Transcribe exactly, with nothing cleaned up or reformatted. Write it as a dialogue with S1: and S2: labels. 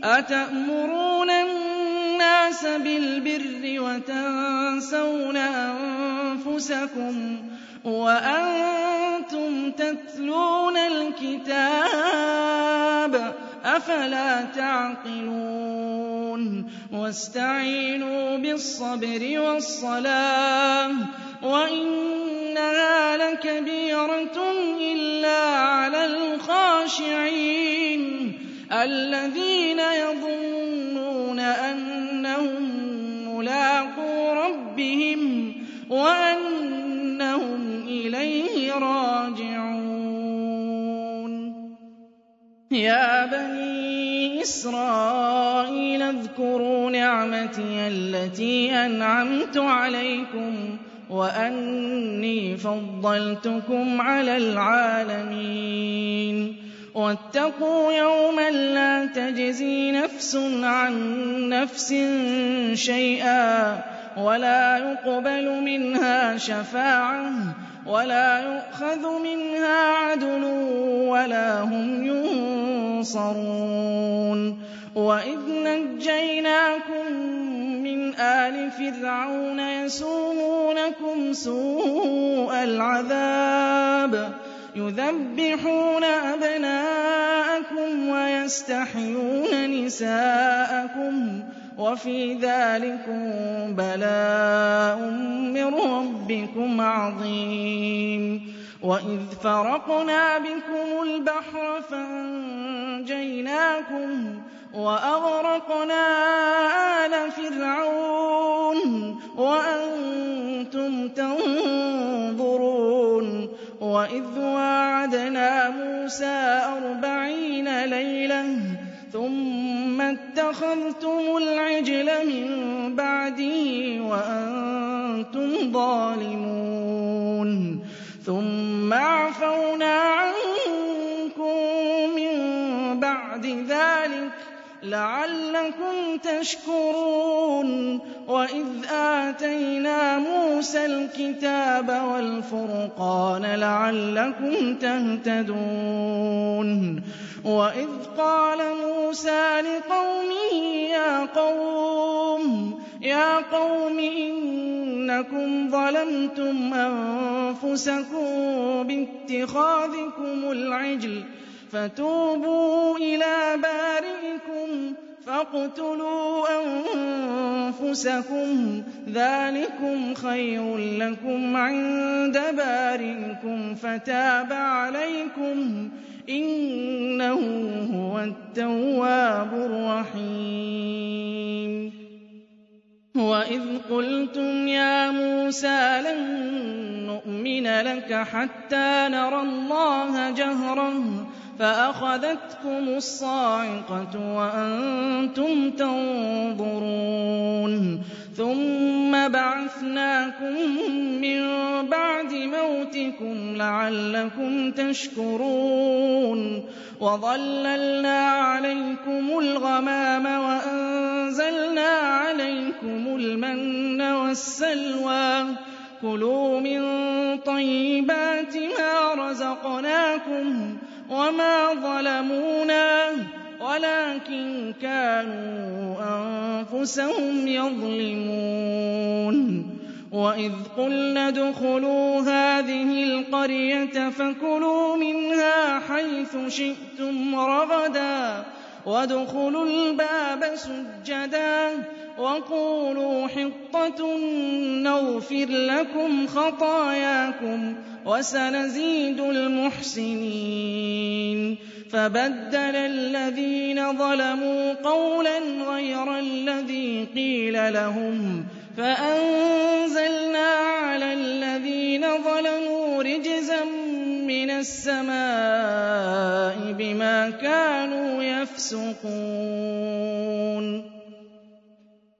S1: أَتَأْمُرُونَ النَّاسَ بِالْبِرِّ وَتَنسَوْنَ أَنفُسَكُمْ وَأَنتُمْ تَتْلُونَ الْكِتَابَ ۚ أَفَلَا تَعْقِلُونَ وَاسْتَعِينُوا بِالصَّبْرِ وَالصَّلَاةِ ۚ وَإِنَّهَا لَكَبِيرَةٌ إِلَّا عَلَى الْخَاشِعِينَ الَّذِينَ يَظُنُّونَ أَنَّهُم مُّلَاقُو رَبِّهِمْ وَأَنَّهُمْ إِلَيْهِ رَاجِعُونَ يَا بَنِي إِسْرَائِيلَ اذْكُرُوا نِعْمَتِيَ الَّتِي أَنْعَمْتُ عَلَيْكُمْ وَأَنِّي فَضَّلْتُكُمْ عَلَى الْعَالَمِينَ وَاتَّقُوا يَوْمًا لَّا تَجْزِي نَفْسٌ عَن نَّفْسٍ شَيْئًا وَلَا يُقْبَلُ مِنْهَا شَفَاعَةٌ وَلَا يُؤْخَذُ مِنْهَا عَدْلٌ وَلَا هُمْ يُنصَرُونَ وَإِذْ نَجَّيْنَاكُم مِّنْ آلِ فِرْعَوْنَ يَسُومُونَكُمْ سُوءَ الْعَذَابِ يُذَبِّحُونَ أَبْنَاءَكُمْ وَيَسْتَحْيُونَ نِسَاءَكُمْ ۚ وَفِي ذَٰلِكُم بَلَاءٌ مِّن رَّبِّكُمْ عَظِيمٌ وَإِذْ فَرَقْنَا بِكُمُ الْبَحْرَ فَأَنجَيْنَاكُمْ وَأَغْرَقْنَا آلَ فِرْعَوْنَ وَأَنتُمْ تَنظُرُونَ وَإِذْ وَاعَدْنَا مُوسَىٰ أَرْبَعِينَ لَيْلَةً ثُمَّ اتَّخَذْتُمُ الْعِجْلَ مِن بَعْدِهِ وَأَنتُمْ ظَالِمُونَ ثُمَّ عَفَوْنَا عَنكُم مِّن بَعْدِ ذَٰلِكَ لَعَلَّكُمْ تَشْكُرُونَ وَإِذْ آتَيْنَا مُوسَى الْكِتَابَ وَالْفُرْقَانَ لَعَلَّكُمْ تَهْتَدُونَ وَإِذْ قَالَ مُوسَىٰ لِقَوْمِهِ يَا قَوْمِ يَا قَوْمِ إِنَّكُمْ ظَلَمْتُمْ أَنفُسَكُم بِاتِّخَاذِكُمُ الْعِجْلَ فَتُوبُوا إِلَىٰ بَارِئِكُمْ فَاقْتُلُوا أَنفُسَكُمْ ذَٰلِكُمْ خَيْرٌ لَّكُمْ عِندَ بَارِئِكُمْ فَتَابَ عَلَيْكُمْ ۚ إِنَّهُ هُوَ التَّوَّابُ الرَّحِيمُ وَإِذْ قُلْتُمْ يَا مُوسَىٰ لَن نُّؤْمِنَ لَكَ حَتَّىٰ نَرَى اللَّهَ جَهْرَةً فَأَخَذَتْكُمُ الصَّاعِقَةُ وَأَنتُمْ تَنظُرُونَ ثُمَّ بَعَثْنَاكُم مِّن بَعْدِ مَوْتِكُمْ لَعَلَّكُمْ تَشْكُرُونَ وَظَلَّلْنَا عَلَيْكُمُ الْغَمَامَ وَأَنزَلْنَا عَلَيْكُمُ الْمَنَّ وَالسَّلْوَىٰ ۖ كُلُوا مِن طَيِّبَاتِ مَا رَزَقْنَاكُمْ ۖ وَمَا ظَلَمُونَا وَلَٰكِن كَانُوا أَنفُسَهُمْ يَظْلِمُونَ وَإِذْ قُلْنَا ادْخُلُوا هَٰذِهِ الْقَرْيَةَ فَكُلُوا مِنْهَا حَيْثُ شِئْتُمْ رَغَدًا وَادْخُلُوا الْبَابَ سُجَّدًا وَقُولُوا حِطَّةٌ نَّغْفِرْ لَكُمْ خَطَايَاكُمْ وَسَنَزِيدُ الْمُحْسِنِينَ فَبَدَّلَ الَّذِينَ ظَلَمُوا قَوْلًا غَيْرَ الَّذِي قِيلَ لَهُمْ فَأَنزَلْنَا عَلَى الَّذِينَ ظَلَمُوا رِجْزًا مِّنَ السَّمَاءِ بِمَا كَانُوا يَفْسُقُونَ